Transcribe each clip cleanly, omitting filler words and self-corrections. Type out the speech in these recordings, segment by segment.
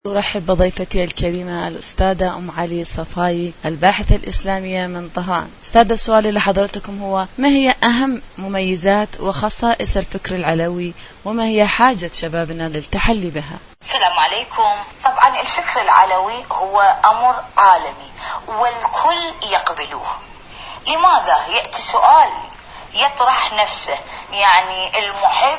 أرحب بضيفتي الكريمة الأستاذة أم علي صفاي الباحثة الإسلامية من طهران. أستاذة، سؤالي لحضرتكم هو: ما هي أهم مميزات وخصائص الفكر العلوي، وما هي حاجة شبابنا للتحلي بها؟ السلام عليكم. طبعا الفكر العلوي هو أمر عالمي والكل يقبلوه. لماذا؟ يأتي سؤال يطرح نفسه، يعني المحب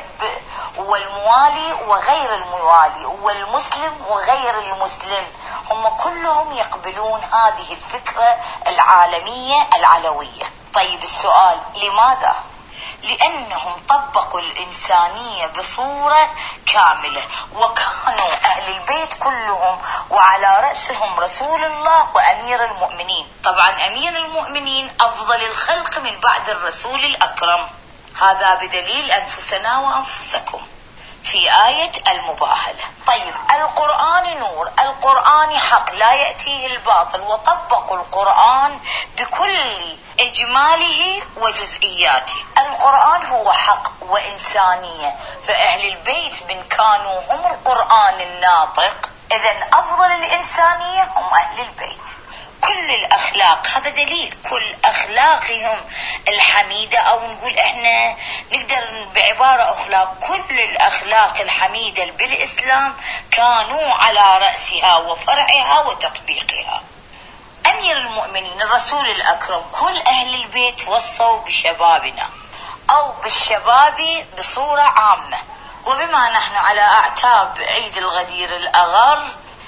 والموالي وغير الموالي والمسلم وغير المسلم هم كلهم يقبلون هذه الفكرة العالمية العلوية. طيب السؤال: لماذا؟ لأنهم طبقوا الإنسانية بصورة كاملة، وكانوا أهل البيت كلهم وعلى رأسهم رسول الله وأمير المؤمنين. طبعا أمير المؤمنين أفضل الخلق من بعد الرسول الأكرم، هذا بدليل أنفسنا وأنفسكم في آية المباهلة. طيب القرآن نور، القرآن حق لا يأتيه الباطل، وطبقوا القرآن بكل إجماله وجزئياته. القرآن هو حق وإنسانية، فأهل البيت من كانوا هم القرآن الناطق، إذن أفضل الإنسانية هم أهل البيت. كل الأخلاق، هذا دليل، كل أخلاقهم الحميدة، أو نقول إحنا نقدر بعبارة أخلاق، كل الأخلاق الحميدة بالإسلام كانوا على رأسها وفرعها وتطبيقها. أمير المؤمنين الرسول الأكرم، كل أهل البيت وصوا بشبابنا أو بالشباب بصورة عامة. وبما نحن على أعتاب عيد الغدير الأغر،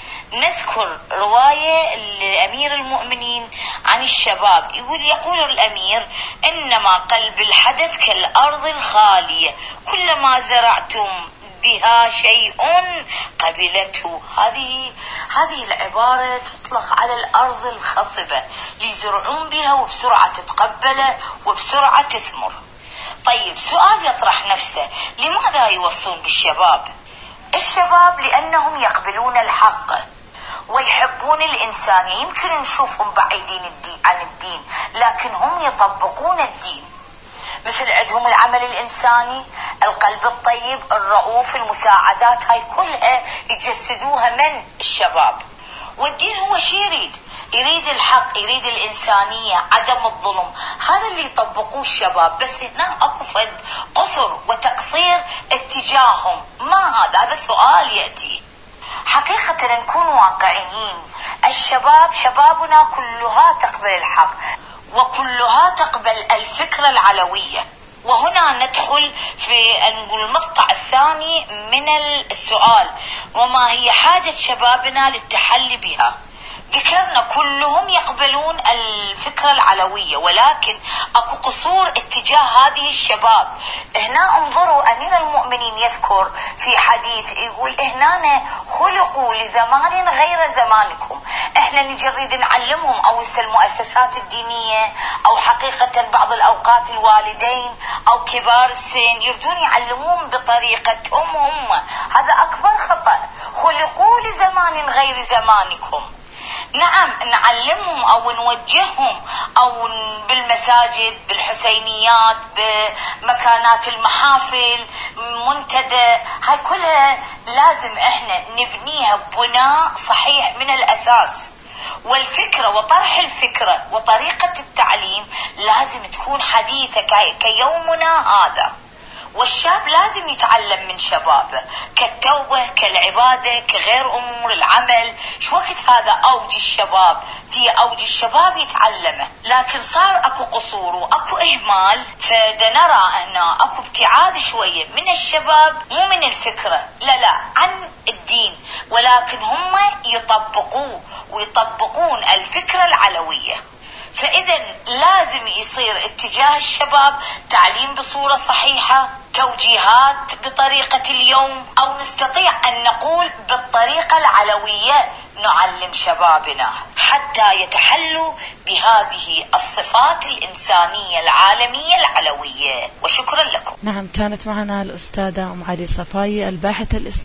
نذكر رواية لأمير المؤمنين عن الشباب. يقول الأمير: إنما قلب الحدث كالأرض الخالية، كلما زرعتم بها شيء قبلته. هذه العبارة تطلق على الأرض الخصبة، يزرعون بها وبسرعة تتقبل وبسرعة تثمر. طيب سؤال يطرح نفسه: لماذا يوصون بالشباب؟ الشباب لأنهم يقبلون الحق ويحبون الإنسانية. يمكن نشوفهم بعيدين عن الدين، لكن هم يطبقون الدين، مثل عندهم العمل الإنساني، القلب الطيب، الرؤوف، المساعدات، هاي كلها يجسدوها من الشباب. والدين هو شي يريد الحق، يريد الإنسانية، عدم الظلم، هذا اللي يطبقوه الشباب. بس هنا أكو فد قصر وتقصير اتجاههم، ما هذا سؤال يأتي. حقيقة نكون واقعيين، شبابنا كلها تقبل الحق وكلها تقبل الفكرة العلوية. وهنا ندخل في المقطع الثاني من السؤال: وما هي حاجة شبابنا للتحلي بها؟ ذكرنا كلهم يقبلون الفكرة العلوية، ولكن اكو قصور اتجاه هذه الشباب. هنا انظروا، أمير المؤمنين يذكر في حديث يقول: هنا خلقوا لزمان غير زمانكم. احنا نجرد نعلمهم، او المؤسسات الدينية، او حقيقة بعض الاوقات الوالدين او كبار السن يردون يعلمون بطريقتهم هم، هذا اكبر خطأ. خلقوا لزمان غير زمانكم، نعم نعلمهم أو نوجههم، أو بالمساجد، بالحسينيات، بمكانات المحافل، منتدى، هاي كلها لازم احنا نبنيها بناء صحيح من الأساس. والفكرة وطرح الفكرة وطريقة التعليم لازم تكون حديثة كيومنا هذا. والشاب لازم يتعلم من شبابه، كالتوبة، كالعبادة، كغير أمور العمل. شو وقت هذا أوج الشباب، في أوج الشباب يتعلمه، لكن صار أكو قصور وأكو إهمال. فدنرى أن أكو ابتعاد شوية من الشباب، مو من الفكرة، لا عن الدين، ولكن هم يطبقون الفكرة العلوية. فإذا لازم يصير اتجاه الشباب تعليم بصورة صحيحة، توجيهات بطريقة اليوم، أو نستطيع أن نقول بالطريقة العلوية نعلم شبابنا حتى يتحلوا بهذه الصفات الإنسانية العالمية العلوية. وشكرا لكم. نعم، كانت معنا الأستاذة أم علي صفاي الباحثة الإسلامية.